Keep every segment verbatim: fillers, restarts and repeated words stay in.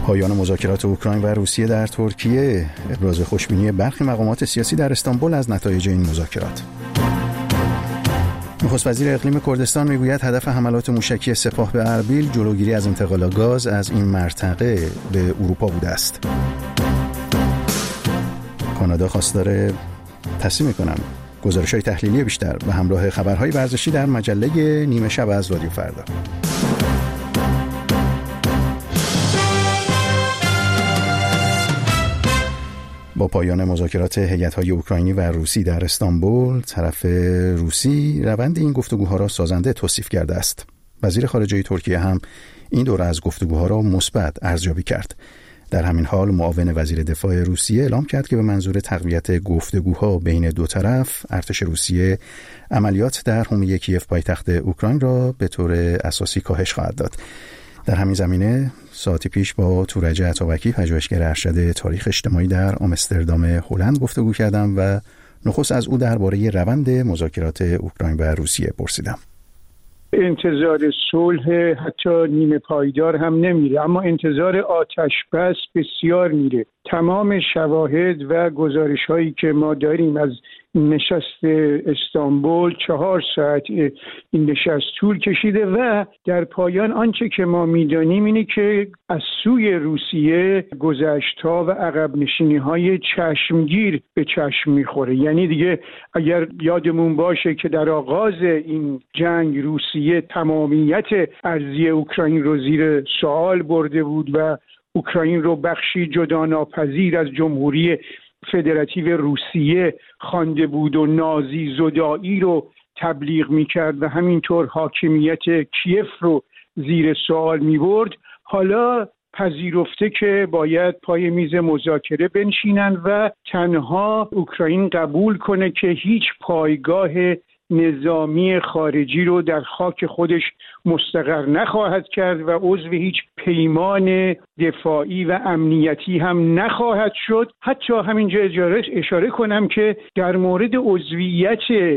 پایان مذاکرات اوکراین و روسیه در ترکیه، ابراز خوشبینی برخی مقامات سیاسی در استانبول از نتایج این مذاکرات. نخست وزیر اقلیم کردستان میگوید هدف حملات موشکی سپاه به اربیل جلوگیری از انتقال گاز از این منطقه به اروپا بوده است. کانادا خواستار تصمیم کنم گزارش‌های تحلیلی بیشتر و همراه خبرهای ورزشی در مجله نیمه شب از رادیو فردا. با پایان مذاکرات هیئت‌های اوکراینی و روسی در استانبول، طرف روسی روند این گفتگوها را سازنده توصیف کرده است. وزیر خارجه ترکیه هم این دوره از گفتگوها را مثبت ارزیابی کرد. در همین حال معاون وزیر دفاع روسیه اعلام کرد که به منظور تقویت گفتگوها بین دو طرف، ارتش روسیه عملیات در حومه کیف پایتخت اوکراین را به طور اساسی کاهش خواهد داد. در همین زمینه ساعتی پیش با تورج عطابکی، پژوهشگر ارشد تاریخ اجتماعی در آمستردام هلند گفتگو کردم و نخست از او درباره روند مذاکرات اوکراین و روسیه پرسیدم. انتظار صلح حتی نیمه پایدار هم نمیره، اما انتظار آتش بس بسیار میره. تمام شواهد و گزارش هایی که ما داریم از نشست استانبول، چهار ساعت این نشست طول کشیده و در پایان آنچه که ما میدانیم اینه که از سوی روسیه گذشت‌ها و عقب نشینی‌های چشمگیر به چشم میخوره. یعنی دیگه اگر یادمون باشه که در آغاز این جنگ روسیه تمامیت ارضی اوکراین رو زیر سوال برده بود و اوکراین رو بخشی جدا ناپذیر از جمهوری فدراتیو روسیه خوانده بود و نازی زدایی رو تبلیغ میکرد و همینطور حاکمیت کیف رو زیر سوال میبرد، حالا پذیرفته که باید پای میز مذاکره بنشینن و تنها اوکراین قبول کنه که هیچ پایگاه نظامی خارجی رو در خاک خودش مستقر نخواهد کرد و عضو هیچ پیمان دفاعی و امنیتی هم نخواهد شد. حتی همینجا اشاره کنم که در مورد عضویت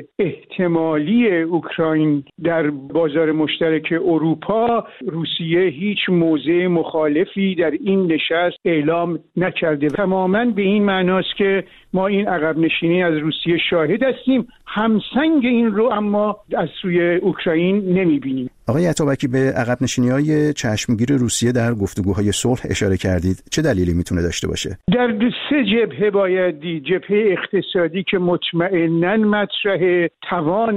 احتمالی اوکراین در بازار مشترک اروپا، روسیه هیچ موضع مخالفی در این نشست اعلام نکرده. تماما به این معناست که ما این عقب نشینی از روسیه شاهد هستیم، همسنگ این رو اما از سوی اوکراین نمیبینیم. آقای عطابکی، به عقب نشینی‌های چشمگیر روسیه در گفتگوهای صلح اشاره کردید. چه دلیلی میتونه داشته باشه؟ در سه جبهه باید دید. جبهه اقتصادی که مطمئناً مطرحه، توان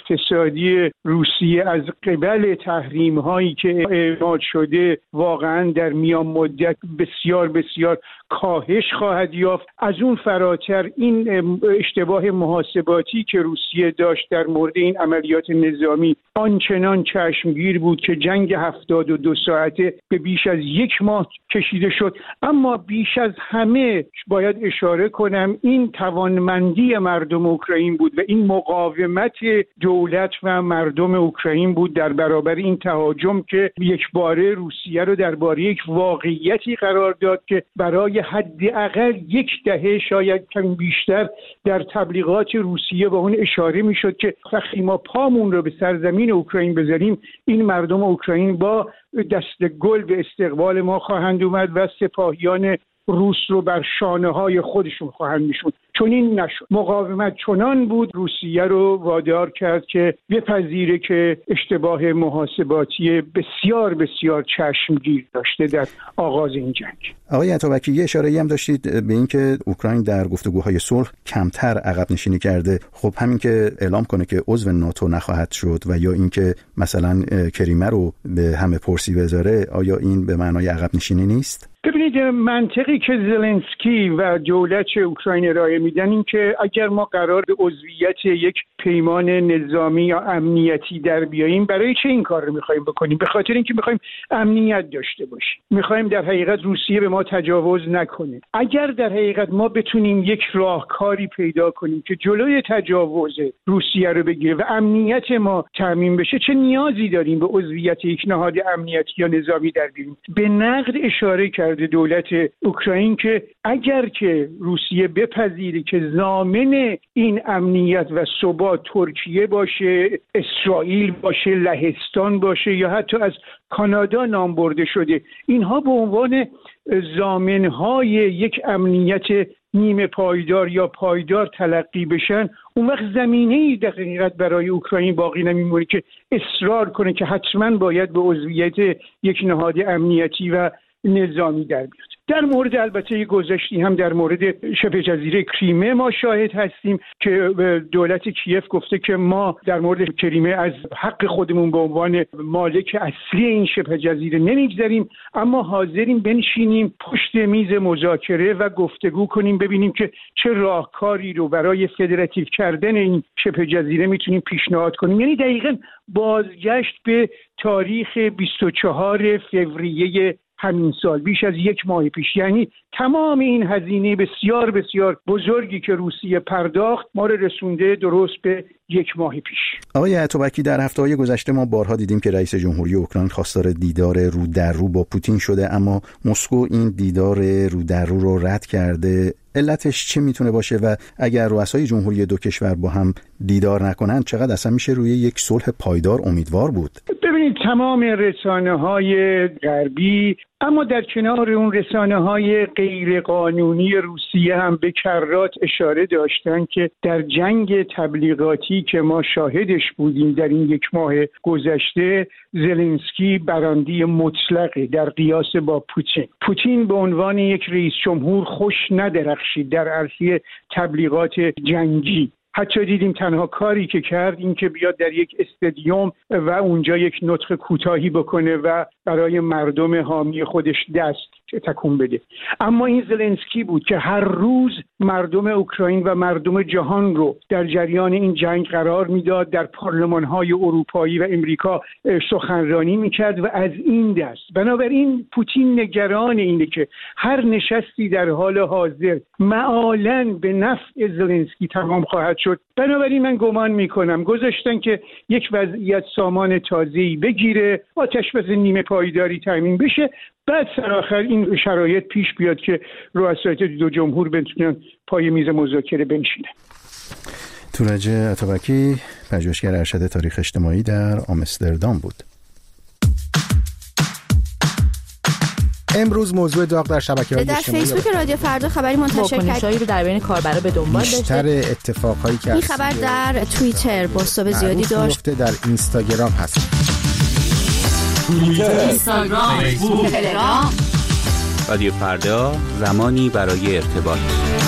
اقتصادی روسیه از قبل تحریم‌هایی که اعمال شده واقعاً در میان مدت بسیار بسیار کاهش خواهد یافت. از اون فراتر این اشتباه محاسباتی که روسیه داشت در مورد این عملیات نظامی آنچنان چشمگیر بود که جنگ هفتاد و دو ساعته به بیش از یک ماه کشیده شد. اما بیش از همه باید اشاره کنم این توانمندی مردم اوکراین بود و این مقاومت دولت و مردم اوکراین بود در برابر این تهاجم که یک باره روسیه رو درباره یک واقعیتی قرار داد که برای حداقل یک دهه شاید کمی بیشتر در تبلیغات روسیه به اون اشاره میشد که وقتی ما پامون رو به سرزمین اوکراین بذاریم این مردم اوکراین با دست گل به استقبال ما خواهند اومد و سپاهیان روس رو بر شانه های خودشون خواهند میشوند. چون این نشد. مقاومت چنان بود روسیه رو وادار کرد که بپذیره که اشتباه محاسباتی بسیار بسیار چشمگیر داشته در آغاز این جنگ. آقای عطابکی، یه اشاره‌ای هم داشتید به این که اوکراین در گفتگوهای صلح کمتر عقب نشینی کرده. خب همین که اعلام کنه که عضو ناتو نخواهد شد و یا این که مثلا کریمه رو به همه پرسی بذاره، آیا این به معنای عقب نشینی نیست؟ ببینید، منطقی که زلنسکی و دولت اوکراین ارائه میدن این که اگر ما قرار به عضویت یک پیمان نظامی یا امنیتی در بیاییم، برای چه این کار رو میخوایم بکنیم؟ به خاطر اینکه میخوایم امنیت داشته باشیم، میخوایم در حقیقت روسیه به ما تجاوز نکنه. اگر در حقیقت ما بتونیم یک راهکاری پیدا کنیم که جلوی تجاوز روسیه رو بگیره و امنیت ما تامین بشه، چه نیازی داریم به عضویت یک نهاد امنیتی یا نظامی در بیاییم؟ به نقد اشاره کرد داده دولت اوکراین که اگر که روسیه بپذیره که ضامن این امنیت و ثبات ترکیه باشه، اسرائیل باشه، لهستان باشه یا حتی از کانادا نام برده شده، اینها به عنوان ضامن‌های یک امنیت نیمه پایدار یا پایدار تلقی بشن، اون وقت زمینه‌ای در حقیقت برای اوکراین باقی نمیمونه که اصرار کنه که حتما باید به عضویت یک نهاد امنیتی و نظامی در بیاد. در مورد البته گذشتی هم در مورد شبه جزیره کریمه ما شاهد هستیم که دولت کیف گفته که ما در مورد کریمه از حق خودمون به عنوان مالک اصلی این شبه جزیره نمیگذریم، اما حاضریم بنشینیم پشت میز مذاکره و گفتگو کنیم ببینیم که چه راهکاری رو برای فدراتیو کردن این شبه جزیره میتونیم پیشنهاد کنیم. یعنی دقیقاً بازگشت به تاریخ بیست و چهارم فوریه همین سال، بیش از یک ماه پیش. یعنی تمام این هزینه بسیار بسیار بزرگی که روسیه پرداخت ما رو رسونده درست به یک ماه پیش. آقای اتابکی، در هفته‌های گذشته ما بارها دیدیم که رئیس جمهوری اوکراین خواستار دیدار رو در رو با پوتین شده، اما مسکو این دیدار رو در رو رو رد کرده. علتش چه میتونه باشه و اگر رؤسای جمهوری دو کشور با هم دیدار نکنن چقدر اصلا میشه روی یک صلح پایدار امیدوار بود؟ ببینید تمام رسانه‌های غربی، اما در کنار اون رسانه‌های غیرقانونی روسیه هم به کرات اشاره داشتن که در جنگ تبلیغاتی که ما شاهدش بودیم در این یک ماه گذشته، زلنسکی برنده مطلقه در قیاس با پوتین. پوتین به عنوان یک رئیس جمهور خوش ندرخشید در عرصه تبلیغات جنگی. حتی دیدیم تنها کاری که کرد این که بیاد در یک استادیوم و اونجا یک نطق کوتاهی بکنه و برای مردم حامی خودش دست تکون بده. اما این زلنسکی بود که هر روز مردم اوکراین و مردم جهان رو در جریان این جنگ قرار میداد، در پارلمان‌های اروپایی و امریکا سخنرانی میکرد و از این دست. بنابراین پوتین نگران اینه که هر نشستی در حال حاضر معالاً به نفع زلنسکی تمام خواهد شد. بنابراین من گمان میکنم گذاشتن که یک وضعیت سامان تازه‌ای بگیره، آتش‌بس نیمه پایداری تامین بشه، بعد سرآخر این شرایط پیش بیاد که رؤسای دو جمهور بتونن پای میز مذاکره بنشینن. تورج اتابکی، پژوهشگر ارشد تاریخ اجتماعی در آمستردام بود. امروز موضوع داغ در شبکه‌های اجتماعی در فیسبوک رادیو فردا خبری منتشر کرد رو در بین کاربرا به دنبال داشته. بیشتر اتفاقایی که این خبر در توییتر بازتاب زیادی داشت. در اینستاگرام هست. اینستاگرام، فیسبوک، تلگرام. رادیو فردا، زمانی برای ارتباط.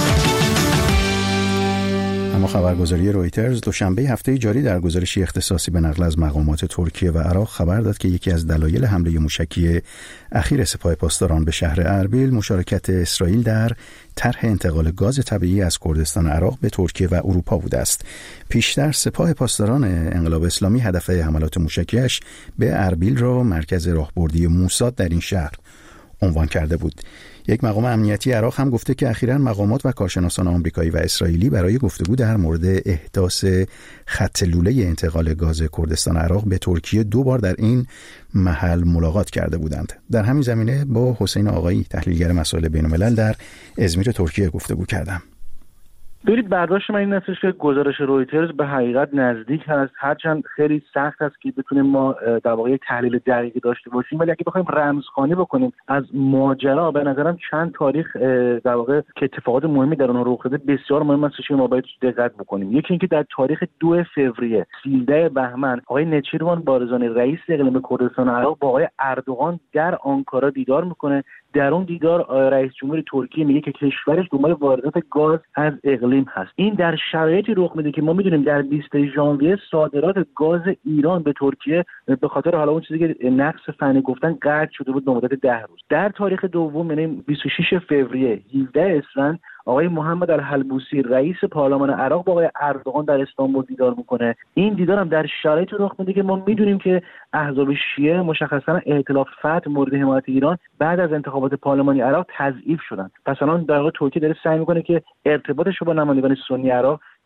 اما خبرگزاری رویترز دوشنبه هفته جاری در گزارشی اختصاصی به نقل از مقامات ترکیه و عراق خبر داد که یکی از دلایل حمله موشکی اخیر سپاه پاسداران به شهر اربیل مشارکت اسرائیل در طرح انتقال گاز طبیعی از کردستان عراق به ترکیه و اروپا بوده است. پیشتر سپاه پاسداران انقلاب اسلامی هدف حملات موشکیش به اربیل را مرکز راهبردی موساد در این شهر عنوان کرده بود. یک مقام امنیتی عراق هم گفته که اخیراً مقامات و کارشناسان آمریکایی و اسرائیلی برای گفتگو در مورد احداث خط لوله انتقال گاز کردستان عراق به ترکیه دو بار در این محل ملاقات کرده بودند. در همین زمینه با حسین آقایی، تحلیلگر مسائل بین‌الملل در ازمیر ترکیه گفتگو کردم. برید برداشت من این هستش که گزارش رویترز به حقیقت نزدیک هست، هرچند خیلی سخت است که بتونیم ما در واقع تحلیل دقیقی داشته باشیم، ولی اگه بخوایم رمزخوانی بکنیم از ماجرا، به نظرم چند تاریخ در واقع که اتفاقات مهمی در اون رخ داده بسیار مهم است که ما باید دقت بکنیم. یکی اینکه در تاریخ دو فوریه سیزده بهمن آقای نچیروان بارزانی رئیس اقلیم کردستان عراق با آقای اردوغان در آنکارا دیدار میکنه. در اون دیدار رئیس جمهور ترکیه میگه که کشورش دنبال واردات گاز از اقلیم هست. این در شرایطی رخ میده که ما میدونیم در بیست ژانویه صادرات گاز ایران به ترکیه به خاطر حالا اون چیزی که نقص فنی گفتن قطع شده بود به مدت ده روز. در تاریخ دوم یعنی بیست و شش فوریه هفده اسفند آقای محمد الحلبوسی رئیس پارلمان عراق با آقای اردوغان در استانبول دیدار میکنه. این دیدار هم در شرایطی رخ میده که ما میدونیم که احزاب شیعه مشخصا ائتلاف فتح مورد حمایت ایران بعد از انتخابات پارلمانی عراق تضعیف شدن. پس الان در واقع ترکیه داره سعی میکنه که ارتباطش رو با نمایندگان سنی عراق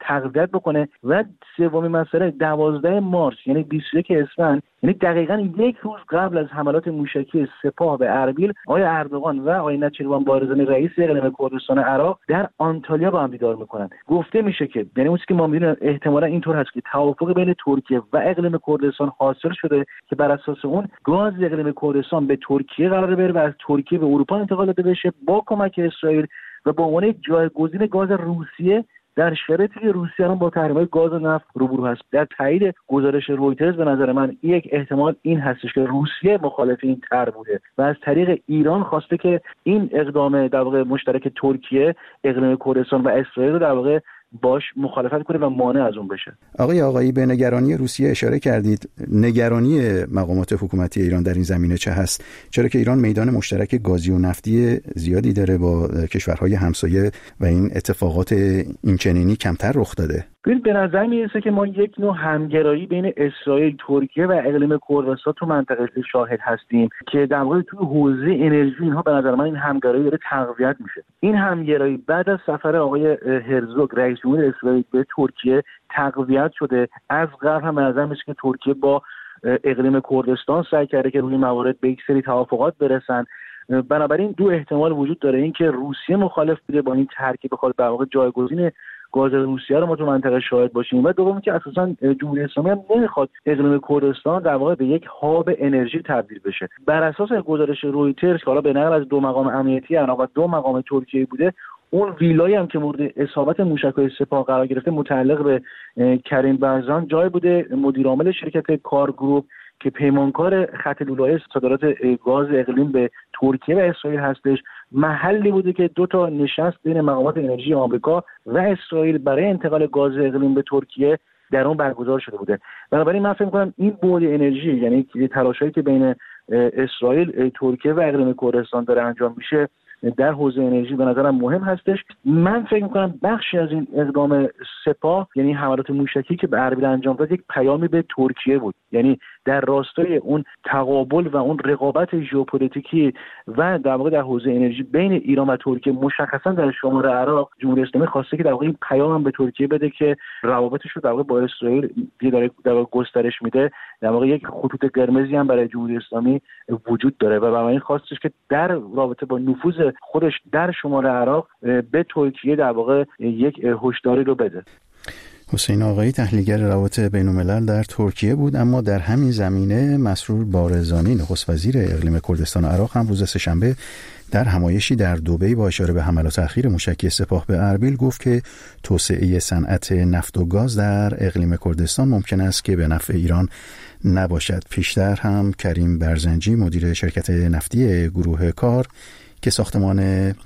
تقویت بکنه. و سومین مسئله دوازده مارس یعنی بیست و یک اسفند، یعنی دقیقاً یک روز قبل از حملات موشکی سپاه به اربیل، آقای اردوغان و آقای نچیروان بارزانی رئیس اقلیم کردستان عراق در آنتالیا با هم دیدار میکنن. گفته میشه که یعنی اون چیزی که ما میدونیم احتمالاً اینطور هست که توافق بین ترکیه و اقلیم کردستان حاصل شده که بر اساس اون گاز اقلیم کردستان به ترکیه قرار بره و از ترکیه به اروپا انتقال داده بشه با کمک اسرائیل و به عنوان جایگزین گاز روسیه در شرایطی که روسیه هم با تحریم‌های گاز و نفت روبرو هست. در تایید گزارش رویترز به نظر من یک احتمال این هستش که روسیه مخالف این طرح بوده و از طریق ایران خواسته که این اقدام در واقع مشترک ترکیه، اقلیم کردستان و اسرائیل رو در واقع باش مخالفت کنه و مانع از اون بشه. آقای آقایی به نگرانی روسیه اشاره کردید. نگرانی مقامات حکومتی ایران در این زمینه چه هست؟ چرا که ایران میدان مشترک گازی و نفتی زیادی داره با کشورهای همسایه و این اتفاقات اینچنینی کمتر رخ داده. ببین به نظر میرسه که ما یک نوع همگرایی بین اسرائیل، ترکیه و اقلیم کردستان تو منطقه شاهد هستیم که در واقع تو حوزه انرژی اینها به نظر من این همگرایی داره تقویت میشه. این همگرایی بعد از سفر آقای هرزوگ رئیس جمهور اسرائیل به ترکیه تقویت شده. از قبل هم به نظر میاد که ترکیه با اقلیم کردستان سعی کرده که روی موارد به یک سری توافقات برسن. بنابراین دو احتمال وجود داره، این که روسیه مخالف بوده با این ترکیب بخواد در واقع جایگزین گاز روسیه رو ما تو منطقه شاهد باشیم و دومی که اساساً جمهوری اسلامی هم نمیخواد اقلیم کردستان در واقع به یک هاب انرژی تبدیل بشه. بر اساس گزارش رویترز که حالا به نقل از دو مقام امنیتی عراق و دو مقام ترکیه بوده، اون ویلایی هم که مورد اصابت موشک‌های سپاه قرار گرفته متعلق به کریم برزان جای بوده مدیر عامل شرکت کار گروپ که پیمانکار خط لوله‌های صادرات گاز اقلیم به ترکیه و اسرائیل هستش، محلی بوده که دو تا نشست بین مقامات انرژی آمریکا و اسرائیل برای انتقال گاز اقلیم به ترکیه در اون برگزار شده بوده. بنابراین من فکر می‌کنم این بعد انرژی، یعنی تلاشایی که بین اسرائیل، ترکیه و اقلیم کردستان داره انجام میشه در حوزه انرژی به نظرم مهم هستش. من فکر می‌کنم بخشی از این اقدام سپاه، یعنی حملات موشکی که به اربیل انجام داد، یک پیامی به ترکیه بود، یعنی در راستای اون تقابل و اون رقابت ژئوپلیتیکی و در واقع در حوزه انرژی بین ایران و ترکیه مشخصا در شمال عراق جمهوری اسلامی خواسته که در واقع این پیام به ترکیه بده که روابطش رو در واقع با اسرائیل داره در واقع گسترش میده. در واقع یک خطوط قرمزی هم برای جمهوری اسلامی وجود داره و بنابراین خواستش که در رابطه با نفوذ خودش در شمال عراق به ترکیه در واقع یک هشداری رو بده. حسین آقایی تحلیلگر روابط بین‌الملل در ترکیه بود. اما در همین زمینه مسرور بارزانی نخست وزیر اقلیم کردستان عراق هم روز سه‌شنبه در همایشی در دبی با اشاره به حملات اخیر موشکی سپاه به اربیل گفت که توسعه صنعت نفت و گاز در اقلیم کردستان ممکن است که به نفع ایران نباشد. پیشتر هم کریم برزنجی مدیر شرکت نفتی گروه کار که ساختمان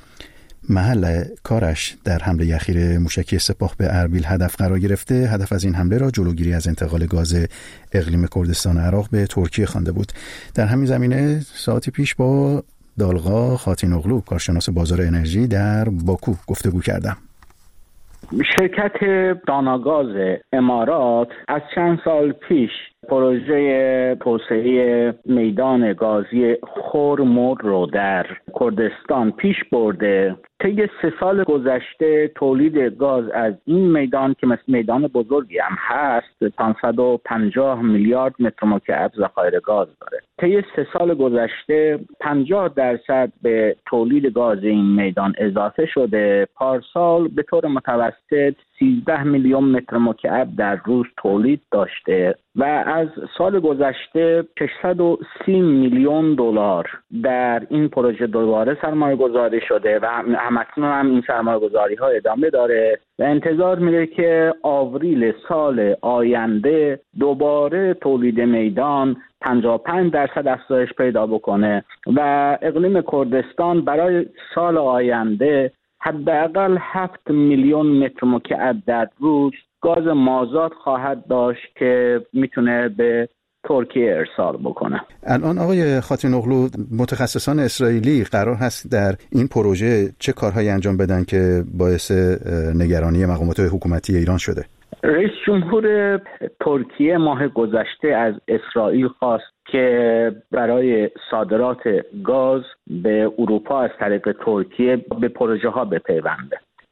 محل کارش در حمله اخیر موشکی سپاه به اربیل هدف قرار گرفته، هدف از این حمله را جلوگیری از انتقال گاز اقلیم کردستان عراق به ترکیه خوانده بود. در همین زمینه ساعتی پیش با دالغا خاتینوغلو کارشناس بازار انرژی در باکو گفتگو کردم. شرکت داناگاز امارات از چند سال پیش پروژه توسعه میدان گازی خرمر رو در کردستان پیش برده. طی سه سال گذشته تولید گاز از این میدان که مثل میدان بزرگی هم هست پانصد و پنجاه میلیارد متر مکعب ذخایر گاز داره. طی سه سال گذشته پنجاه درصد به تولید گاز این میدان اضافه شده. پارسال به طور متوسط سیزده میلیون متر مکعب در روز تولید داشته و از سال گذشته ششصد و سی میلیون دلار در این پروژه دوباره سرمایه گذاری شده و همکنون هم این سرمایه گذاری ها ادامه داره و انتظار میره که آوریل سال آینده دوباره تولید میدان پنجاه و پنج درصد افزایش پیدا بکنه و اقلیم کردستان برای سال آینده حداقل هفت میلیون متر مکعب در روز گاز مازاد خواهد داشت که میتونه به ترکیه ارسال بکنه. الان آقای خاتینوغلو متخصصان اسرائیلی قرار هست در این پروژه چه کارهایی انجام بدن که باعث نگرانی مقامات حکومتی ایران شده؟ رئیس جمهور ترکیه ماه گذشته از اسرائیل خواست که برای صادرات گاز به اروپا از طریق ترکیه به پروژه ها بپیونده.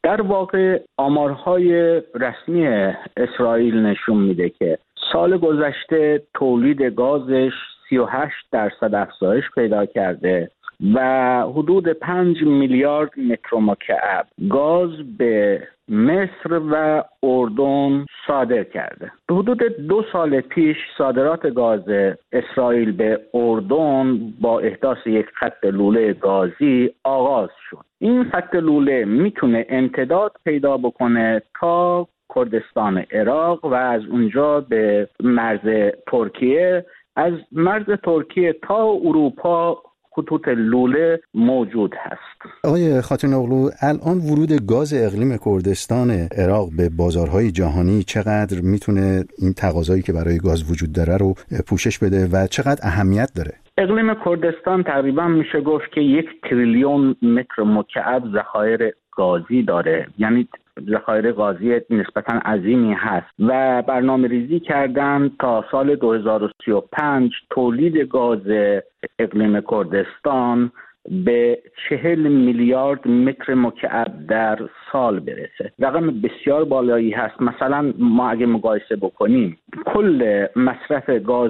در واقع آمارهای رسمی اسرائیل نشون میده که سال گذشته تولید گازش سی و هشت درصد افزایش پیدا کرده و حدود پنج میلیارد متر مکعب گاز به مصر و اردن صادر کرده. به حدود دو سال پیش صادرات گاز اسرائیل به اردن با احداث یک خط لوله گازی آغاز شد. این خط لوله میتونه امتداد پیدا بکنه تا کردستان عراق و از اونجا به مرز ترکیه، از مرز ترکیه تا اروپا خطوط لوله موجود هست. آقای خاتون اغلو، الان ورود گاز اقلیم کردستان عراق به بازارهای جهانی چقدر میتونه این تقاضایی که برای گاز وجود داره رو پوشش بده و چقدر اهمیت داره؟ اقلیم کردستان تقریبا میشه گفت که یک تریلیون متر مکعب ذخایر گازی داره، یعنی ذخایر گازی نسبتاً عظیمی هست و برنامه ریزی کردن تا سال دو هزار و سی و پنج تولید گاز اقلیم کردستان به چهل میلیارد متر مکعب در سال برسه. رقم بسیار بالایی هست. مثلا ما اگه مقایسه بکنیم کل مصرف گاز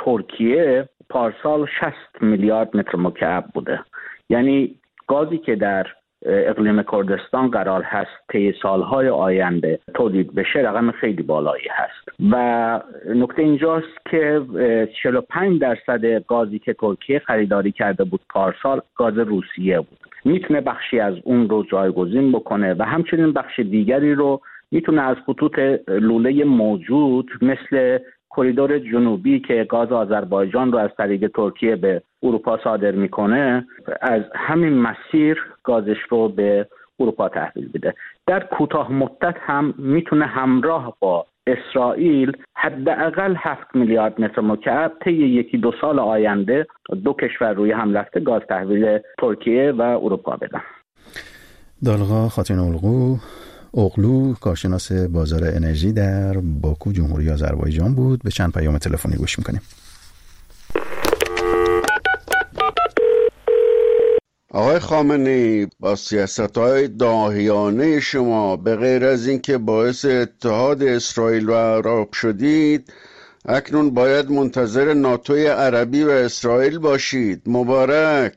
ترکیه پارسال شصت میلیارد متر مکعب بوده، یعنی گازی که در اقلیم کردستان قرار هست طی سالهای آینده تولید بشه رقم خیلی بالایی هست و نکته اینجاست که چهل و پنج درصد گازی که ترکیه خریداری کرده بود پارسال گاز روسیه بود. میتونه بخشی از اون رو جایگزین بکنه و همچنین بخش دیگری رو میتونه از خطوط لوله موجود مثل کریدور جنوبی که گاز آذربایجان رو از طریق ترکیه به اروپا صادر میکنه، از همین مسیر گازش رو به اروپا تحویل بده. در کوتاه مدت هم میتونه همراه با اسرائیل حداقل هفت میلیارد متر مکعب طی یکی دو سال آینده دو کشور روی هم رفته گاز تحویل ترکیه و اروپا بدن. دالغا خاتون اغلو اغلو کارشناس بازار انرژی در باکو جمهوری آذربایجان بود. به چند پیام تلفنی گوش میکنیم. آقای خامنه‌ای، با سیاست‌های داهیانه شما به غیر از این که باعث اتحاد اسرائیل و عراق شدید، اکنون باید منتظر ناتوی عربی و اسرائیل باشید. مبارک.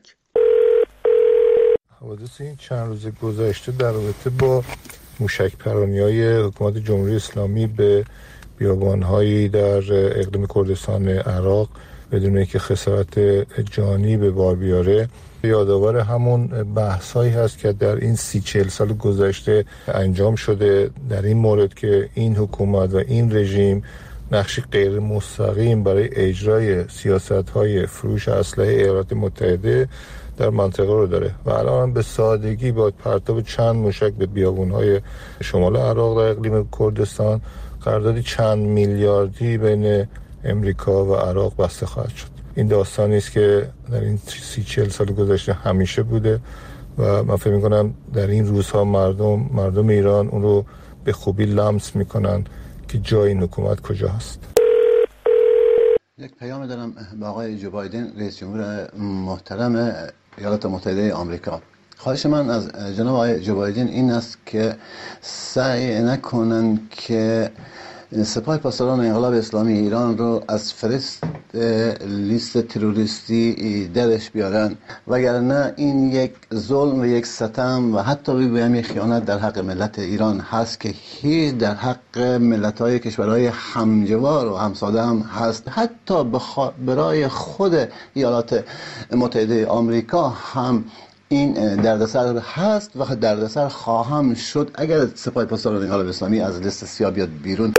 حوادث این چند روز گذشته در رابطه با موشک پرانی‌های حکومت جمهوری اسلامی به بیابان‌هایی در اقلیم کردستان عراق بدون اینکه خسارت جانی به بار بیاره یادآور همون بحث‌هایی هست که در این سی چهل سال گذشته انجام شده در این مورد که این حکومت و این رژیم نقشی غیر مستقیم برای اجرای سیاست‌های فروش اسلحه ایالات متحده در منطقه رو داره و الان به سادگی با پرتاب چند موشک به بیابون‌های شمال عراق در اقلیم کردستان قراردادی چند میلیاردی بین امریکا و عراق بسته خواهد شد. این داستانی است که در این سی چهل سال گذشته همیشه بوده و من فکر می‌کنم در این روزها مردم مردم ایران اون رو به خوبی لمس می‌کنن که جای این حکومت کجا هست. یک پیام دارم به آقای جو بایدن رئیس جمهور محترم ایالات متحده آمریکا. خواهش من از جناب آقای جو بایدن این است که سعی نکنن که سپاه پاسداران انقلاب اسلامی ایران رو از فهرست لیست تروریستی درش بیارن، وگرنه این یک ظلم و یک ستم و حتی بگویم یک خیانت در حق ملت ایران هست که هیچ در حق ملت‌های کشورهای همجوار و همساده هم هست. حتی برای خود ایالات متحده آمریکا هم این دردسر هست و دردسر خواهم شد اگر سپاه پاسداران انقلاب اسلامی از لیست سیاه بیاد بیرون.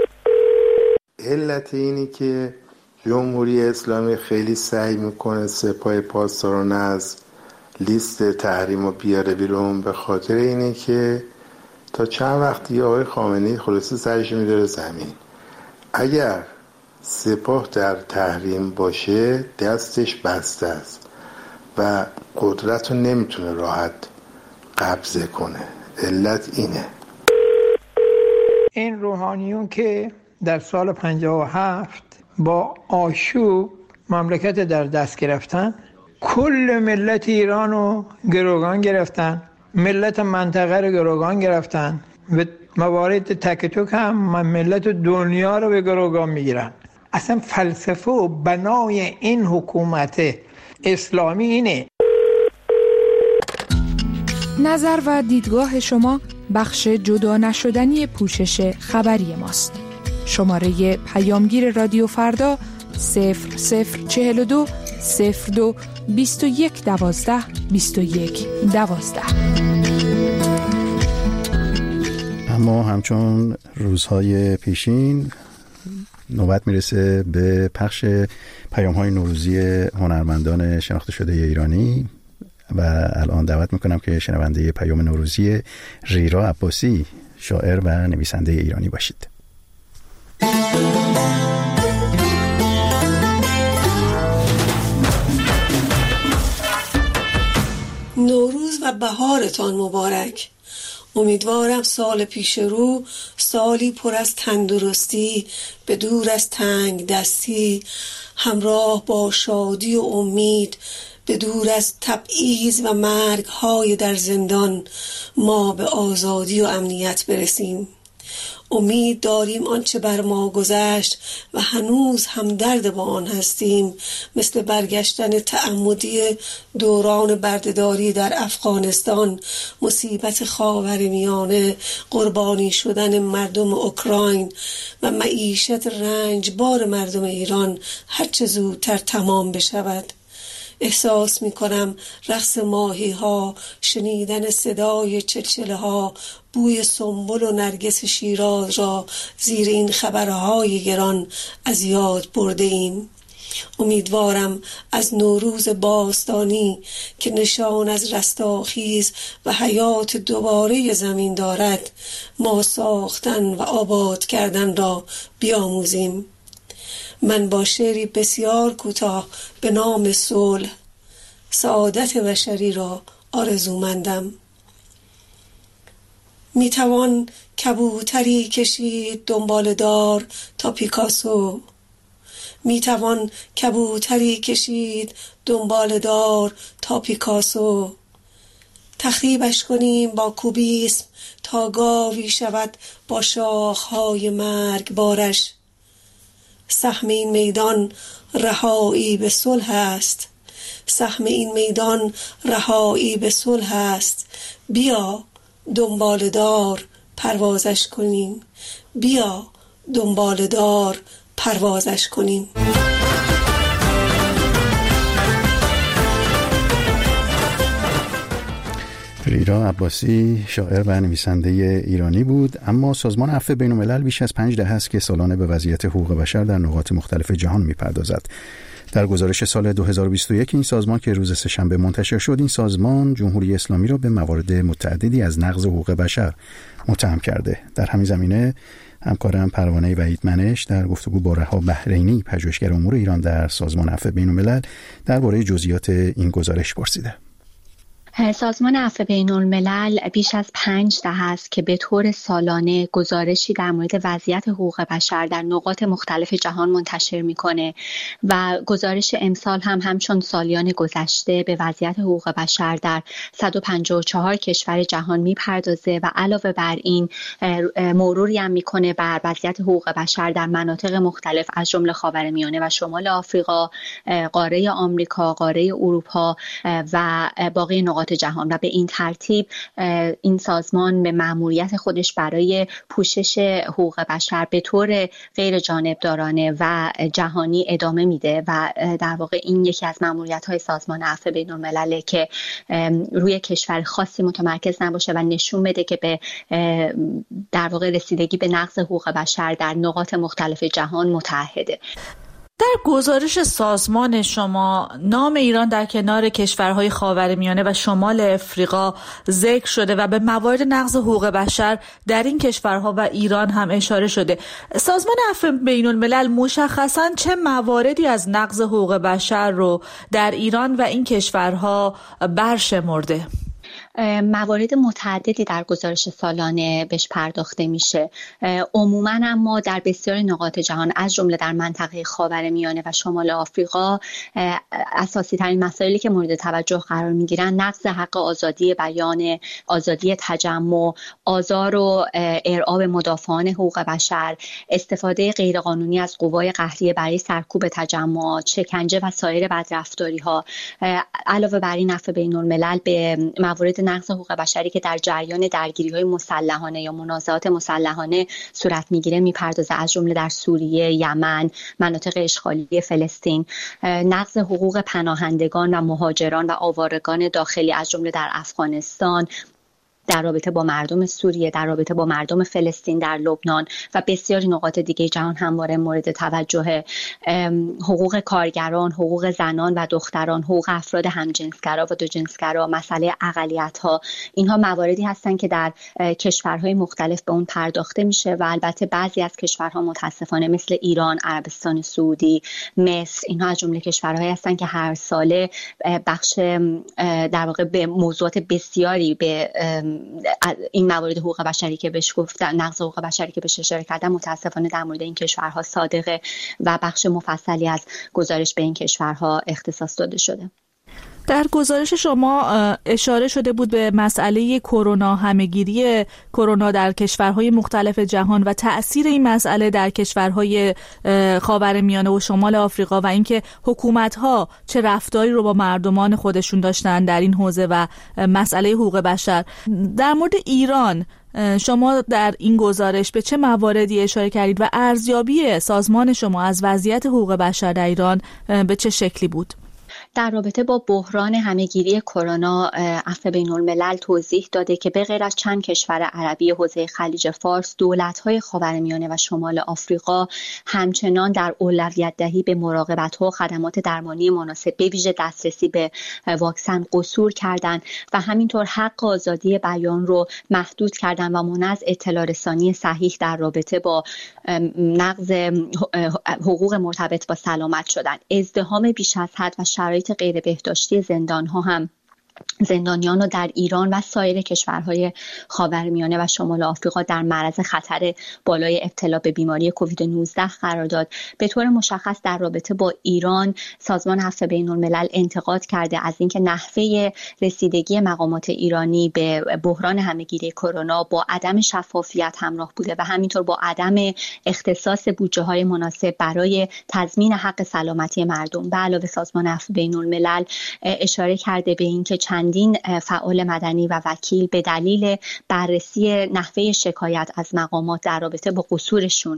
علت اینی که جمهوری اسلامی خیلی سعی میکنه سپاه پاسداران از لیست تحریم رو بیاره بیرون به خاطر اینه که تا چند وقتی آقای خامنه‌ای خلاصه سرش میداره زمین. اگر سپاه در تحریم باشه دستش بسته است و قدرت رو نمیتونه راحت قبضه کنه. علت اینه. این روحانیون که در سال پنجاه و هفت با آشوب مملکت در دست گرفتن، کل ملت ایران رو گروگان گرفتن ملت منطقه رو گروگان گرفتن و موارد تک تک هم ملت دنیا رو به گروگان میگیرن. اصلا فلسفه و بنای این حکومت اسلامی اینه. نظر و دیدگاه شما بخش جدا نشدنی پوشش خبری ماست. شماره پیامگیر رادیو فردا صفر صفر چهل و دو صفر دو بیست و یک دوازده بیست و یک دوازده. اما همچون روزهای پیشین نوبت میرسه به پخش پیام‌های نوروزی هنرمندان شناخته شده ایرانی و الان دعوت میکنم که شنونده پیام نوروزی ریرا عباسی، شاعر و نویسنده ایرانی باشید. نوروز و بهارتان مبارک. امیدوارم سال پیش رو سالی پر از تندرستی، به دور از تنگ دستی، همراه با شادی و امید، به دور از تبعیض و مرگ های در زندان، ما به آزادی و امنیت برسیم. امید داریم آنچه بر ما گذشت و هنوز هم درد با آن هستیم، مثل برگشتن تعمدی دوران بردهداری در افغانستان، مصیبت خاورمیانه، قربانی شدن مردم اوکراین و معیشت رنجبار مردم ایران هرچه زودتر تمام بشود. احساس می کنم رقص ماهی ها، شنیدن صدای چلچله ها، بوی سنبل و نرگس شیراز را زیر این خبرهای گران از یاد برده ایم. امیدوارم از نوروز باستانی که نشان از رستاخیز و حیات دوباره زمین دارد، ما ساختن و آباد کردن را بیاموزیم. من با شعری بسیار کوتاه به نام صلح، سعادت بشری را آرزومندم. میتوان کبوتری کشید دنبال دار تا پیکاسو، میتوان کبوتری کشید دنبال دار تا پیکاسو، تخریبش کنیم با کوبیسم تا گاوی شود با شاخهای مرگ بارش. سهم این میدان رهایی به صلح است، سهم این میدان رهایی به صلح است. بیا دنبال دار پروازش کنیم، بیا دنبال دار پروازش کنیم. ریرا عباسی شاعر و نویسنده ایرانی بود. اما سازمان عفو بین‌الملل بیش از پنج دهه است که سالانه به وضعیت حقوق بشر در نقاط مختلف جهان می‌پردازد. در گزارش سال دو هزار و بیست و یک این سازمان که روز سه‌شنبه منتشر شد، این سازمان جمهوری اسلامی را به موارد متعددی از نقض حقوق بشر متهم کرده. در همین زمینه همکارم پروانه وحید منش در گفتگو با رها بحرینی، پژوهشگر امور ایران در سازمان عفو بین‌الملل، درباره جزئیات این گزارش پرسیده. سازمان عفو بین‌الملل بیش از پنج دهه است که به طور سالانه گزارشی در مورد وضعیت حقوق بشر در نقاط مختلف جهان منتشر میکنه و گزارش امسال هم همچون سالیان گذشته به وضعیت حقوق بشر در صد و پنجاه و چهار کشور جهان میپردازه و علاوه بر این مروری هم میکنه بر وضعیت حقوق بشر در مناطق مختلف از جمله خاورمیانه و شمال آفریقا، قاره آمریکا، قاره اروپا و باقی نقاط جهان. و به این ترتیب این سازمان به مأموریت خودش برای پوشش حقوق بشر به طور غیر جانبدارانه و جهانی ادامه میده و در واقع این یکی از مأموریت‌های سازمان عفو بین‌الملل که روی کشور خاصی متمرکز نباشه و نشون بده که به در واقع رسیدگی به نقض حقوق بشر در نقاط مختلف جهان متعهده. در گزارش سازمان شما نام ایران در کنار کشورهای خاورمیانه و شمال افریقا ذکر شده و به موارد نقض حقوق بشر در این کشورها و ایران هم اشاره شده. سازمان عفو بین‌الملل مشخصاً چه مواردی از نقض حقوق بشر رو در ایران و این کشورها برشمرده؟ موارد متعددی در گزارش سالانه بهش پرداخته میشه. عموما اما در بسیاری نقاط جهان از جمله در منطقه خاورمیانه و شمال آفریقا اساسی ترین مسائلی که مورد توجه قرار میگیرن نقض حق آزادی بیان، آزادی تجمع، آزار و ارعاب مدافعان حقوق بشر، استفاده غیرقانونی از قوای قهریه برای سرکوب تجمعات، شکنجه و سایر بدرفتاری‌ها. علاوه بر این عفو بین‌الملل به موارد نقض حقوق بشری که در جریان درگیری‌های مسلحانه یا منازعات مسلحانه صورت می‌گیره می‌پردازه، از جمله در سوریه، یمن، مناطق اشغالی فلسطین. نقض حقوق پناهندگان و مهاجران و آوارگان داخلی از جمله در افغانستان، در رابطه با مردم سوریه، در رابطه با مردم فلسطین در لبنان و بسیاری نقاط دیگه جهان همواره مورد توجه. حقوق کارگران، حقوق زنان و دختران، حقوق افراد همجنسگرا و دوجنسگرا، مسئله اقلیت‌ها، اینها مواردی هستند که در کشورهای مختلف به اون پرداخته میشه و البته بعضی از کشورها متاسفانه مثل ایران، عربستان سعودی، مصر، اینها از جمله کشورهایی هستند که هر ساله بخش در واقع به موضوعات بسیاری به این موارد حقوق بشری که بهش گفتن، نقض حقوق بشری که بهش اشاره کردن، متاسفانه در مورد این کشورها صادقه و بخش مفصلی از گزارش به این کشورها اختصاص داده شده. در گزارش شما اشاره شده بود به مسئله کرونا، همه‌گیری کرونا در کشورهای مختلف جهان و تأثیر این مسئله در کشورهای خاورمیانه و شمال آفریقا و اینکه حکومت‌ها چه رفتاری رو با مردمان خودشون داشتن در این حوزه و مسئله حقوق بشر. در مورد ایران شما در این گزارش به چه مواردی اشاره کردید و ارزیابی سازمان شما از وضعیت حقوق بشر در ایران به چه شکلی بود؟ در رابطه با بحران همه‌گیری کرونا، عفو بین‌الملل توضیح داده که به غیر از چند کشور عربی حوزه خلیج فارس، دولت‌های خاورمیانه و شمال آفریقا همچنان در اولویت دهی به مراقبت‌ها و خدمات درمانی مناسب، به ویژه دسترسی به واکسن، قصور کردند و همینطور حق آزادی بیان رو محدود کردند و مانع از اطلاع رسانی صحیح در رابطه با نقض حقوق مرتبط با سلامت شدند. ازدحام بیش از حد و شرایط غیر بهداشتی زندان‌ها هم زندانیان رو در ایران و سایر کشورهای خاورمیانه و شمال آفریقا در معرض خطر بالای ابتلا به بیماری کووید نوزده قرار داد. به طور مشخص در رابطه با ایران سازمان عفو بین‌الملل انتقاد کرده از اینکه نحوه رسیدگی مقامات ایرانی به بحران همه‌گیری کرونا با عدم شفافیت همراه بوده و همینطور با عدم اختصاص بودجه‌های مناسب برای تضمین حق سلامتی مردم. به علاوه سازمان عفو بین‌الملل اشاره کرده به اینکه چندین فعال مدنی و وکیل به دلیل بررسی نحوه شکایت از مقامات در رابطه با قصورشون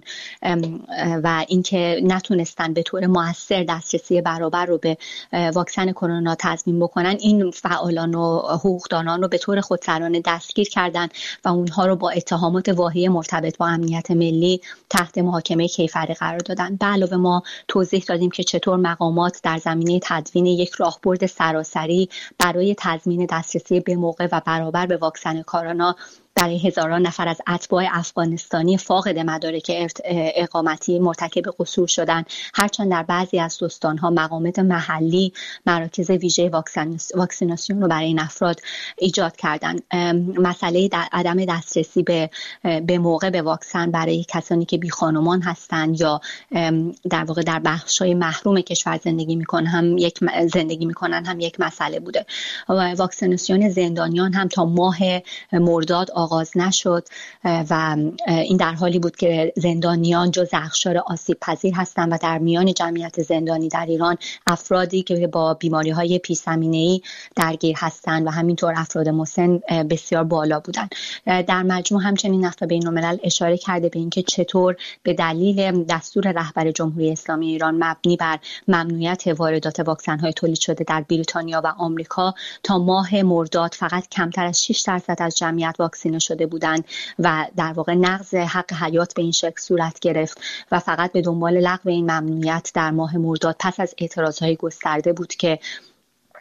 و اینکه نتونستن به طور مؤثر دسترسی برابر رو به واکسن کرونا تضمین بکنن، این فعالان و حقوقدانان رو به طور خودسرانه دستگیر کردن و اونها رو با اتهامات واهی مرتبط با امنیت ملی تحت محاکمه کیفری قرار دادن. به علاوه ما توضیح دادیم که چطور مقامات در زمینه تدوین یک راهبرد سراسری برای تضمین دسترسی به موقع و برابر به واکسن کرونا برای هزاران نفر از اتباع افغانستانی فاقد مدارک اقامتی مرتکب قصور شدن، هرچند در بعضی از استان‌ها مقامات محلی مراکز ویژه واکسیناسیون رو برای این افراد ایجاد کردند. مسئله در عدم دسترسی به به موقع به واکسن برای کسانی که بی خانمان هستند یا در واقع در بخش‌های محروم کشور زندگی می‌کنن هم یک زندگی می‌کنن هم یک مسئله بوده. واکسیناسیون زندانیان هم تا ماه مرداد آغاز نشد و این در حالی بود که زندانیان جز اقشار آسیب پذیر هستند و در میان جمعیت زندانی در ایران افرادی که با بیماری‌های پیش‌زمینه‌ای درگیر هستند و همینطور افراد مسن بسیار بالا بودند. در مجموع همچنین عفو بین‌الملل اشاره کرده به اینکه چطور به دلیل دستور رهبر جمهوری اسلامی ایران مبنی بر ممنوعیت واردات واکسن‌های تولید شده در بریتانیا و آمریکا تا ماه مرداد فقط کمتر از شش درصد از جمعیت واکسینه شده بودند و در واقع نقض حق حیات به این شکل صورت گرفت و فقط به دنبال لغو این ممنوعیت در ماه مرداد پس از اعتراضهای گسترده بود که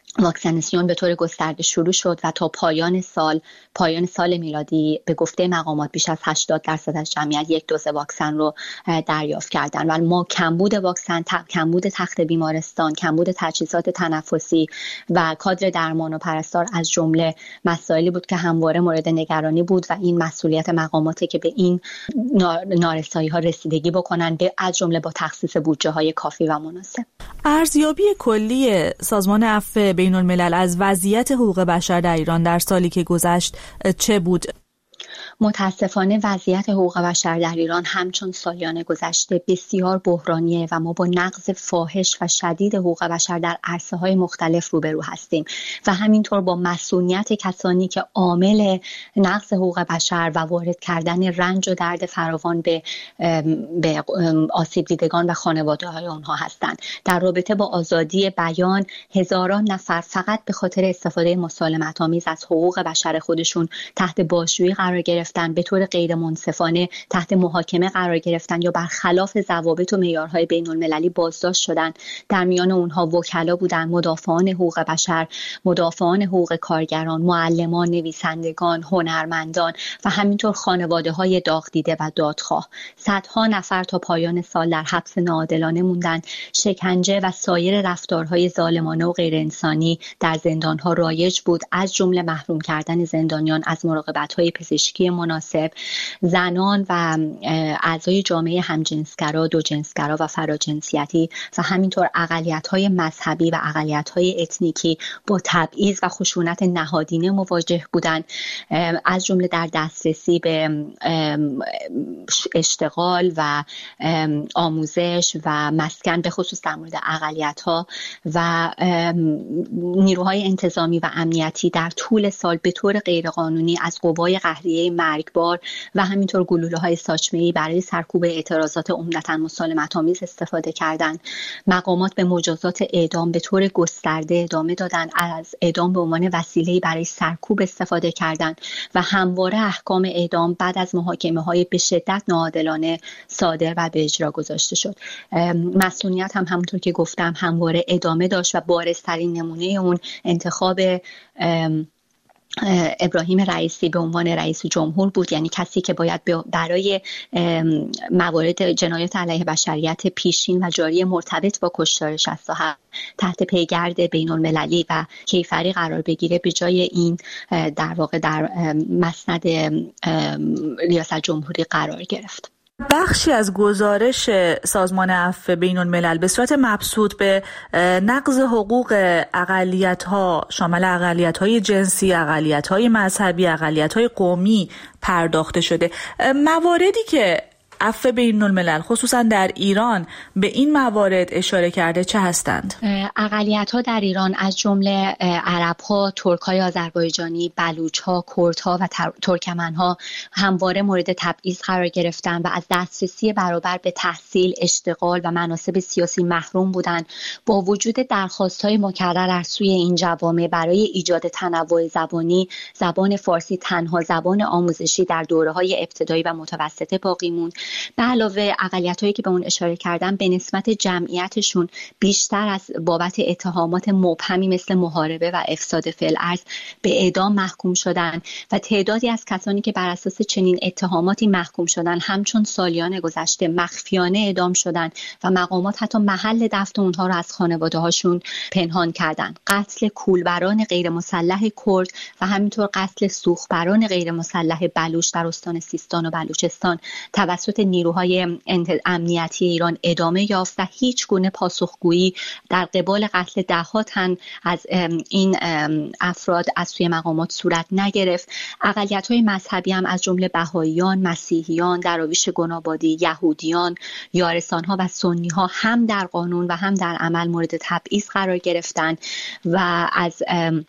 واکسیناسیون به طور گسترده شروع شد و تا پایان سال پایان سال میلادی به گفته مقامات بیش از هشتاد درصد از جمعیت یک دوز واکسن رو دریافت کردن و ما کمبود واکسن، کمبود تخت بیمارستان، کمبود تجهیزات تنفسی و کادر درمان و پرستار از جمله مسائلی بود که همواره مورد نگرانی بود و این مسئولیت مقاماته که به این نارسایی ها رسیدگی بکنن، به از جمله با تخصیص بودجه های کافی و مناسب. ارزیابی کلی سازمان عفو بین الملل از وضعیت حقوق بشر در ایران در سالی که گذشت چه بود؟ متاسفانه وضعیت حقوق بشر در ایران همچون سالیان گذشته بسیار بحرانیه و ما با نقض فاحش و شدید حقوق بشر در عرصه‌های مختلف روبرو هستیم و همینطور با مسئولیت کسانی که عامل نقض حقوق بشر و وارد کردن رنج و درد فراوان به به آسیب دیدگان و خانواده‌های آنها هستند. در رابطه با آزادی بیان هزاران نفر فقط به خاطر استفاده مسالمت‌آمیز از حقوق بشر خودشون تحت بازجویی قرار گرفتن، به طور غیر منصفانه تحت محاکمه قرار گرفتن یا برخلاف ضوابط و معیارهای بین المللی بازداشت شدن. در میان اونها وکلا بودن، مدافعان حقوق بشر، مدافعان حقوق کارگران، معلمان، نویسندگان، هنرمندان و همینطور خانواده‌های داغ دیده و دادخواه. صدها نفر تا پایان سال در حبس ناعادلانه موندن. شکنجه و سایر رفتارهای ظالمانه و غیر انسانی در زندان‌ها رایج بود، از جمله محروم کردن زندانیان از مراقبت‌های پزشکی مناسب. زنان و اعضای جامعه همجنسگرا، دوجنسگرا و فراجنسیتی و همینطور اقلیت‌های مذهبی و اقلیت‌های اتنیکی با تبعیض و خشونت نهادینه مواجه بودند، از جمله در دسترسی به اشتغال و آموزش و مسکن، به خصوص در مورد اقلیت‌ها و نیروهای انتظامی و امنیتی در طول سال به طور غیرقانونی از قوای قهریه مرگبار و همینطور گلوله‌های ساچمه‌ای برای سرکوب اعتراضات عمدتاً مسالمت‌آمیز استفاده کردند. مقامات به مجازات اعدام به طور گسترده ادامه دادند، از اعدام به عنوان وسیله‌ای برای سرکوب استفاده کردند و همواره احکام اعدام بعد از محاکمه‌های به شدت ناعادلانه صادر و به اجرا گذاشته شد. مسئولیت هم همونطور که گفتم همواره ادامه داشت و بارزترین نمونه اون انتخاب ابراهیم رئیسی به عنوان رئیس جمهور بود، یعنی کسی که باید برای موارد جنایات علیه بشریت پیشین و جاری مرتبط با کشتار شصت و هفت تحت پیگرد بین المللی و کیفری قرار بگیره، به جای این در واقع در مسند ریاست جمهوری قرار گرفت. بخشی از گزارش سازمان عفو بین الملل به صورت مبسوط به نقض حقوق اقلیت‌ها شامل اقلیت‌های جنسی، اقلیت‌های مذهبی، اقلیت‌های قومی پرداخته شده. مواردی که عفو بین الملل خصوصا در ایران به این موارد اشاره کرده چه هستند؟ اقلیت‌ها در ایران از جمله عرب‌ها، ترک‌های آذربایجانی، بلوچ‌ها، کردها و ترکمن‌ها همواره مورد تبعیض قرار گرفتند و از دسترسی برابر به تحصیل، اشتغال و مناصب سیاسی محروم بودند. با وجود درخواست‌های مکرر از سوی این جوامع برای ایجاد تنوع زبانی، زبان فارسی تنها زبان آموزشی در دوره‌های ابتدایی و متوسطه باقی موند. به علاوه اقلیت‌هایی که به اون اشاره کردم به نسبت جمعیتشون بیشتر از بابت اتهامات مبهمی مثل محاربه و افساد فی الارض به اعدام محکوم شدن و تعدادی از کسانی که بر اساس چنین اتهاماتی محکوم شدن همچون سالیان گذشته مخفیانه اعدام شدن و مقامات حتی محل دفن اونها رو از خانواده‌هاشون پنهان کردن. قتل کولبران غیر مسلح کرد و همینطور قتل سوخبران غیر مسلح بلوچ در استان سیستان و بلوچستان توسط نیروهای امنیتی ایران ادامه یافت و هیچ گونه پاسخگویی در قبال قتل ده‌ها تن از این افراد از سوی مقامات صورت نگرفت. اقلیت‌های مذهبی هم از جمله بهائیان، مسیحیان، دراویش گنابادی، یهودیان، یارسان‌ها و سنی‌ها هم در قانون و هم در عمل مورد تبعیض قرار گرفتند و از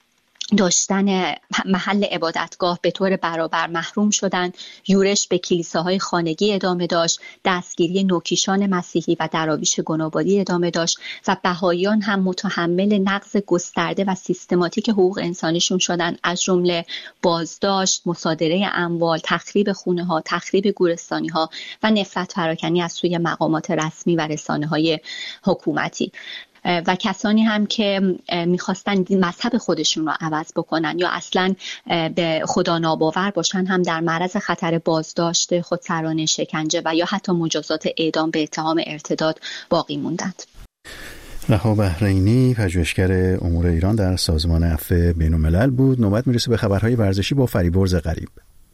داشتن محل عبادتگاه به طور برابر محروم شدند. یورش به کلیساهای خانگی ادامه داشت، دستگیری نوکیشان مسیحی و دراویش گنابادی ادامه داشت و بهائیان هم متحمل نقض گسترده و سیستماتیک حقوق انسانیشون شدند، از جمله بازداشت، مصادره اموال، تخریب خونه‌ها، تخریب گورستانی‌ها و نفرت پراکنی از سوی مقامات رسمی و رسانه‌های حکومتی. و کسانی هم که میخواستن مذهب خودشون رو عوض بکنن یا اصلا به خدا ناباور باشن هم در معرض خطر بازداشت، خودسرانه، شکنجه و یا حتی مجازات اعدام به اتهام ارتداد باقی موندند. رها بحرینی، پژوهشگر امور ایران در سازمان عفو بین‌الملل بود. نوبت میرسه به خبرهای ورزشی با فریبرز غریب.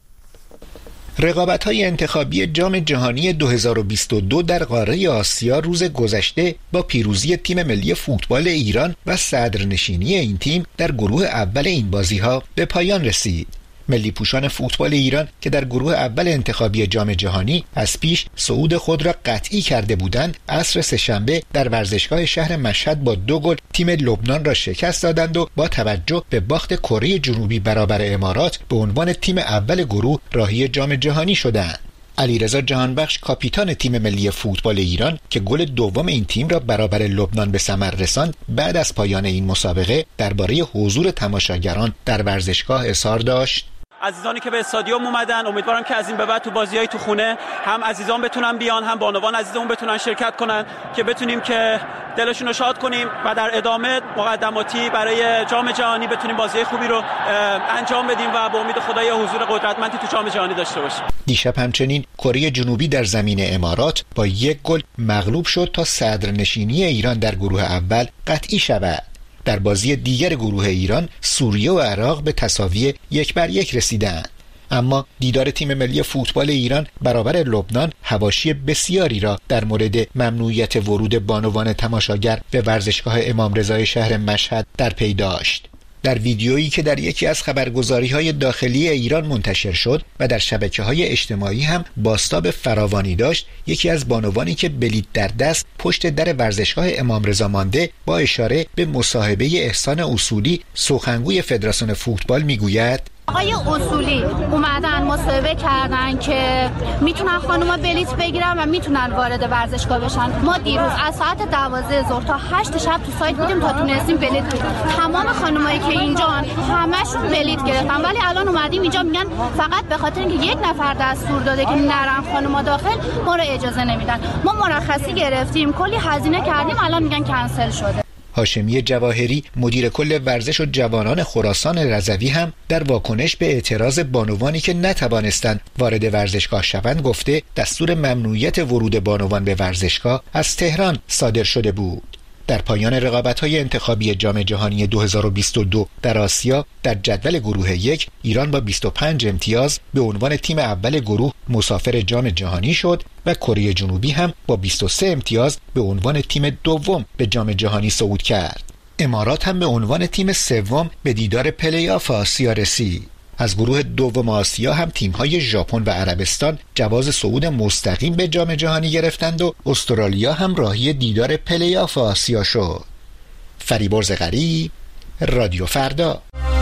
رقابت‌های انتخابی جام جهانی دو هزار و بیست و دو در قاره آسیا روز گذشته با پیروزی تیم ملی فوتبال ایران و صدرنشینی این تیم در گروه اول این بازی‌ها به پایان رسید. ملی پوشان فوتبال ایران که در گروه اول انتخابی جام جهانی از پیش صعود خود را قطعی کرده بودند، عصر سه‌شنبه در ورزشگاه شهر مشهد با دو گل تیم لبنان را شکست دادند و با توجه به باخت کره جنوبی برابر امارات به عنوان تیم اول گروه راهی جام جهانی شدند. علیرضا جهانبخش کاپیتان تیم ملی فوتبال ایران که گل دوم این تیم را برابر لبنان به ثمر رساند، بعد از پایان این مسابقه درباره حضور تماشاگران در ورزشگاه اظهار داشت: عزیزانی که به استادیوم اومدن، امیدوارم که از این به بعد تو بازیای تو خونه هم عزیزان بتونن بیان، هم بانوان عزیزمون بتونن شرکت کنن که بتونیم که دلشون رو شاد کنیم و در ادامه مقدماتی برای جام جهانی بتونیم بازی خوبی رو انجام بدیم و با امید خدای حضور قدرتمندی تو جام جهانی داشته باشیم. دیشب همچنین کره جنوبی در زمین امارات با یک گل مغلوب شد تا صدرنشینی ایران در گروه اول قطعی شود. در بازی دیگر گروه ایران، سوریه و عراق به تساوی یک بر یک رسیدند. اما دیدار تیم ملی فوتبال ایران برابر لبنان حواشی بسیاری را در مورد ممنوعیت ورود بانوان تماشاگر به ورزشگاه امام رضای شهر مشهد در پی داشت. در ویدیویی که در یکی از خبرگزاری‌های داخلی ایران منتشر شد و در شبکه‌های اجتماعی هم بازتاب فراوانی داشت، یکی از بانوانی که بلیط در دست پشت در ورزشگاه امام رضا مانده با اشاره به مصاحبه احسان اصولی سخنگوی فدراسیون فوتبال میگوید: آقای اصولی اومدن مصاحبه کردن که میتونن خانوما بلیط بگیرن و میتونن وارد ورزشگاه بشن. ما دیروز از ساعت دوازده ظهر تا هشت شب تو سایت بودیم تا تونستیم بلیط بگیریم. تمام خانمایی که اینجا همشون بلیط گرفتن، ولی الان اومدیم اینجا میگن فقط به خاطر اینکه یک نفر دستور داده که نرن خانوما داخل ما رو اجازه نمیدن. ما مرخصی گرفتیم، کلی هزینه کردیم، الان میگن کنسل شده. هاشمی جواهری مدیر کل ورزش و جوانان خراسان رضوی هم در واکنش به اعتراض بانوانی که نتوانستند وارد ورزشگاه شوند گفته دستور ممنوعیت ورود بانوان به ورزشگاه از تهران صادر شده بود. در پایان رقابت‌های انتخابی جام جهانی دو هزار و بیست و دو در آسیا در جدول گروه یک، ایران با بیست و پنج امتیاز به عنوان تیم اول گروه مسافر جام جهانی شد و کره جنوبی هم با بیست و سه امتیاز به عنوان تیم دوم به جام جهانی صعود کرد. امارات هم به عنوان تیم سوم به دیدار پلی آف آسیا رسید. از گروه دوم آسیا هم تیم‌های ژاپن و عربستان جواز صعود مستقیم به جام جهانی گرفتند و استرالیا هم راهی دیدار پلی آف آسیا شد. فریبرز غریب، رادیو فردا.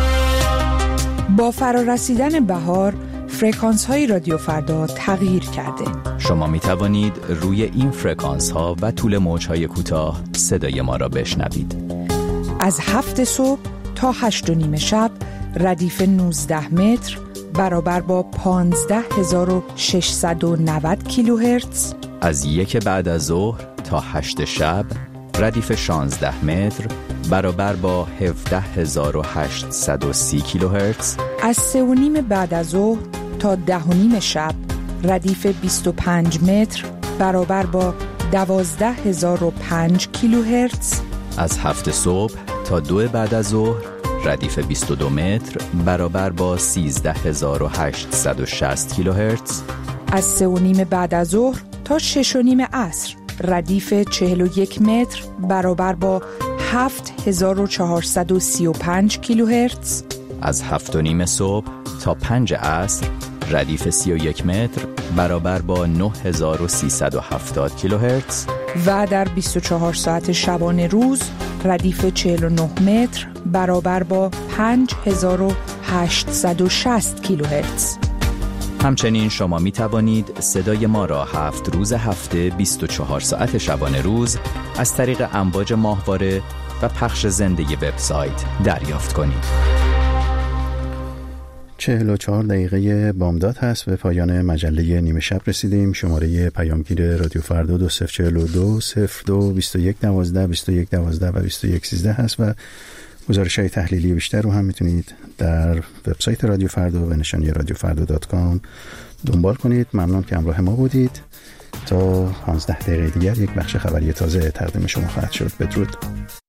با فرارسیدن بهار، فرکانس‌های رادیو فردا تغییر کرده. شما می توانید روی این فرکانس‌ها و طول موج‌های کوتاه صدای ما را بشنوید. از هفت صبح تا هشت و نیم شب ردیف نوزده متر برابر با پانزده هزار و ششصد و نود کیلوهرتز. از یک بعد از ظهر تا هشت شب ردیف شانزده متر برابر با هفده هزار و هشتصد و سی کیلوهرتز. از سه و نیم بعد از ظهر تا ده و نیم شب ردیف بیست و پنج متر برابر با دوازده هزار و پنج کیلوهرتز. از هفت صبح تا دو بعد از ظهر ردیف بیست و دو متر برابر با سیزده هزار و هشتصد و شصت کیلوهرتز. از سه و نیم بعد از ظهر تا شش و نیم عصر ردیف چهل و یک متر برابر با هفت هزار و چهارصد و سی و پنج کیلوهرتز. از هفت و نیم صبح تا پنج عصر ردیف سی و یک متر برابر با نه هزار و سیصد و هفتاد کیلوهرتز. و در بیست و چهار ساعت شبانه روز ردیف چهل و نه متر برابر با پنج هزار و هشتصد و شصت کیلوهرتز. همچنین شما می توانید صدای ما را هفت روز هفته بیست و چهار ساعت شبانه روز از طریق امواج ماهواره و پخش زنده وبسایت دریافت کنید. چهل و چهار دقیقه بامداد هست. به پایان مجله نیمه شب رسیدیم. شماره پیامگیر رادیو فردا دو صفر چهل و دو صفر دو بیست و یک دوازده بیست و یک دوازده و بیست و یک سیزده هست و گزارش‌های تحلیلی بیشتر رو هم میتونید در وبسایت رادیو فردا و نشانی رادیو فردا دات کام دنبال کنید. ممنون که همراه ما بودید. تا پانزده دقیقه دیگر یک بخش خبری تازه تقدیم شما خواهد شد. بدرود.